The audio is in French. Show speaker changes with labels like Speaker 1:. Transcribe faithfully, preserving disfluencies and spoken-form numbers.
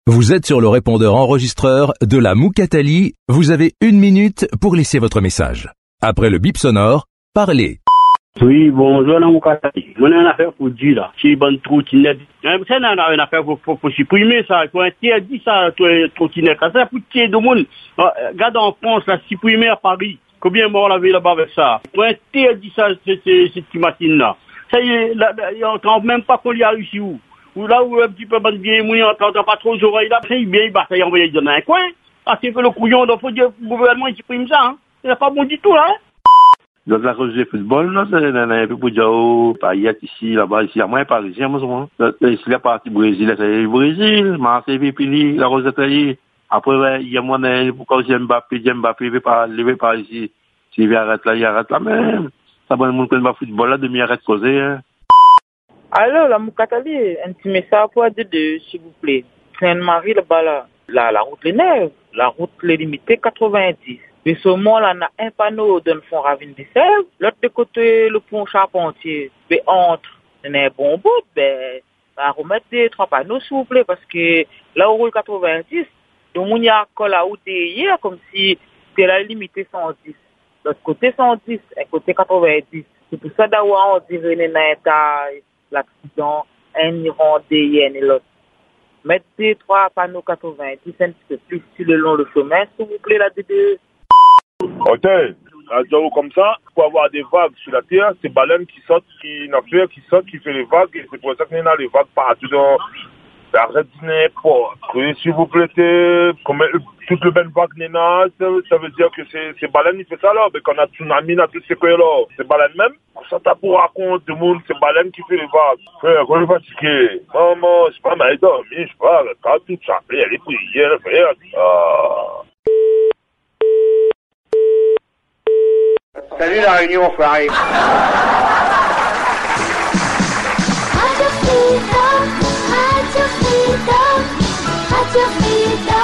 Speaker 1: Vous êtes sur le répondeur enregistreur de la Moukatali. Vous avez une minute pour laisser votre message. Après le bip sonore, parlez.
Speaker 2: Oui, bonjour, la Moukatali. Moi, j'ai une affaire pour dire là. Si bonne trottinette. C'est une affaire pour, pour, pour supprimer ça. Il faut interdire ça, trottinette. Ça, c'est pour tuer tout le monde. Regarde en France, la supprimer à Paris. Combien de morts l'avait là-bas avec ça? Il faut interdire ça, cette petite machine-là. Ça y est, on ne même pas qu'on y a réussi où. Ou là où un petit peu de vieille mouille, on n'entend pas trop aux oreilles là, c'est bien, il va s'envoyer dans un coin. Ah, c'est que le couillon, donc faut dire que le gouvernement, il supprime ça, hein. C'est pas bon du tout, là, hein.
Speaker 3: Dans la cause du football, là, c'est un peu pour dire, oh, Payet ici, là-bas, ici, à moi, parisien, moi, souvent. Ici, la partie Brésil, c'est le Brésil, Marseille, Pili, la Rose de après, il y a moins de, pourquoi j'ai Mbappé, j'ai Mbappé, il veut pas, il veut pas ici. S'il arrête là, il arrête là, même. Ça va, le monde connaît pas football, là, demi arrête de causer, hein.
Speaker 4: Alors, la Moukatali, un petit message pour dire de, s'il vous plaît. Sainte-Marie, là-bas, là, la, la route les neuve, la route les limitée quatre-vingt-dix. Et ce moment-là, on a un panneau dans le fond Ravine des Sèvres, l'autre de côté, le pont Charpentier. Mais entre, on a un bon bout, ben, on va remettre des trois panneaux, s'il vous plaît, parce que là, au roule quatre-vingt-dix, donc, on y a encore la route hier, comme si c'était la limitée cent dix. L'autre côté cent dix, un côté quatre-vingt-dix. C'est pour ça, d'avoir, on dirait, une taille, l'accident, un Irlandais et l'autre. Mettre des trois panneaux quatre-vingt-dix un petit peu plus sur le long du chemin, s'il vous plaît, la D D E.
Speaker 5: Ok, radio comme ça, pour avoir des vagues sur la terre, c'est baleines qui sortent, qui n'affaire, qui sortent, qui fait les vagues, et c'est pour ça qu'on a les vagues partout dans l'arrêt de n'importe. Et s'il vous plaît, comme toute le belle vague néna, ça veut dire que c'est, c'est baleines qui fait ça là, mais quand on a tsunami, on a tout ce que là, c'est baleines même. Ça t'a pour raconter du monde, c'est baleines qui fait les vagues. Frère, on est fatigué. Maman, c'est pas mal dormi, je sais pas, quand tout ça, les prières, frère. Ah.
Speaker 2: Salut la Réunion, frère.
Speaker 6: Radio Freedom, Radio Freedom, Radio Freedom.